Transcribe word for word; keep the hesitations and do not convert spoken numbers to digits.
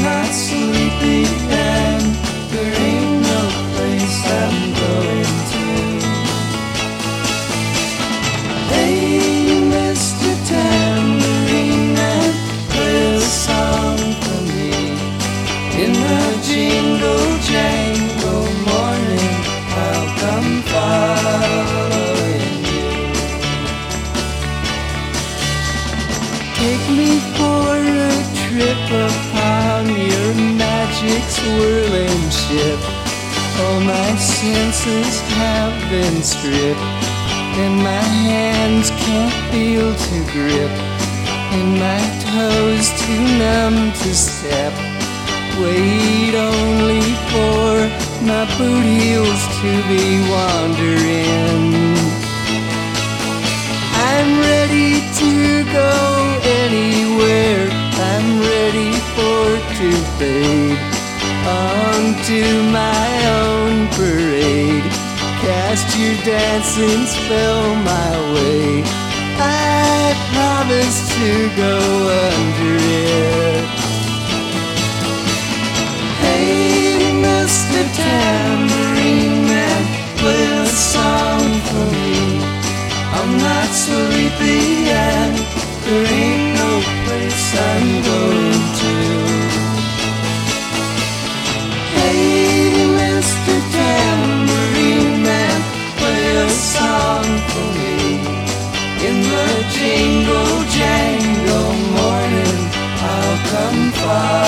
not sleepy and there ain't no place I'm going to. Hey, Mister Tambourine Man, play a song for me. In the jingle jangle morning, I'll come following you. Take me for a trip upon your magic swirling ship. All my senses have been stripped, and my hands can't feel to grip, and my toes too numb to step. Wait only for my boot heels to be wandering. I'm ready to go anywhere, I'm ready for to fade onto my own parade. Cast your dancing spell my way, I promise to go under it. Hey, Mister Tambourine Man, play a song for me. I'm not sleepy and there ain't no place I'm going to. Hey, Mister Tambourine Man, play a song for me. In the jingle jangle morning, I'll come far.